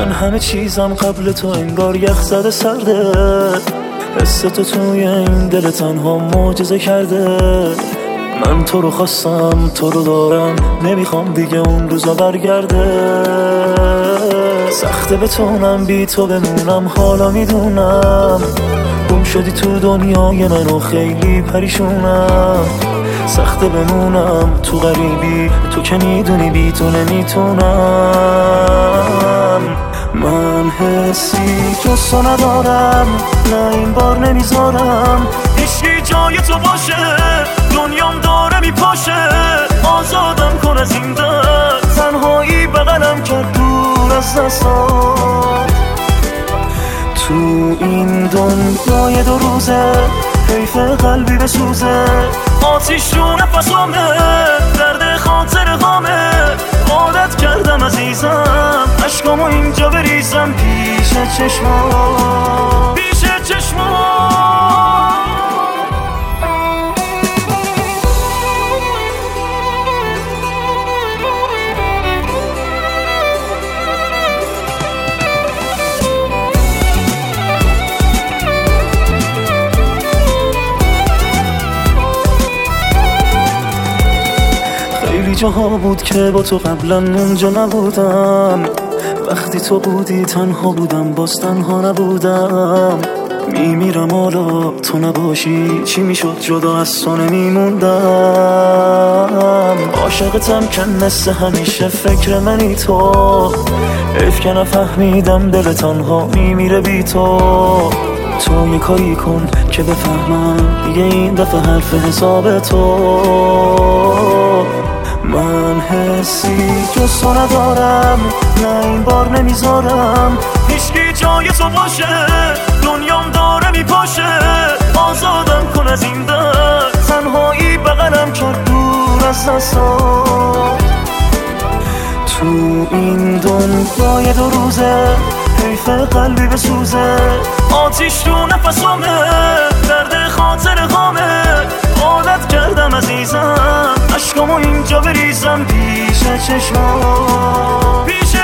من همه چیزم قبل تو انگار یخ زده سرده، حس تو توی این دل تنها معجزه کرده. من تو رو خواستم، تو رو دارم، نمیخوام دیگه اون روزا برگرده. سخته بتونم بی تو بمونم، حالا میدونم گم شدی تو دنیای من و خیلی پریشونم. سخته بمونم تو غریبی، تو که میدونی بی تو نمیتونم. من حسی جز تو ندارم، نه این بار نمیذارم هیچی جای تو باشه. دنیام داره میپاشه، آزادم کن از این درد. تنهایی بغلم کرد دور از دستات. تو این دنیای دو روزه حیف قلبی بسوزه. آتیش رو نفسامه، درد خاطر غامه. عادت کردم عزیزم عشقامو اینجا بریزم پیش چشمات، پیش چشمات. خیلی جاها بود که با تو قبلا اونجا نبودم. وقتی تو بودی تنها بودم، باز تنها نبودم. میمیرم حالا تو نباشی، چی میشد جدا از تو نمیموندم. عاشقتم که مثل همیشه فکر منی تو. حیف که نفهمیدم دل تنها میمیره بی تو. تو یه کاری کن که بفهمم دیگه این دفعه حرف حساب تو. من حسی جز تو ندارم، نه این بار نمیذارم هیچکی جای تو باشه. دنیام داره میپاشه، آزادم کن از این درد. تنهایی بغلم کرد دور از دستات. تو این دنیای دو روزه حیف قلبی بسوزه. آتیش رو نفسامه، درد خاطر غامه. عادت کردم عزیزم عشقامو اینجا بریزم پیش چشمات، پیش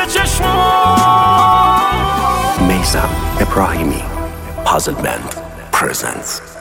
چشمات. Meyzam Ebrahimi Puzzle Band presents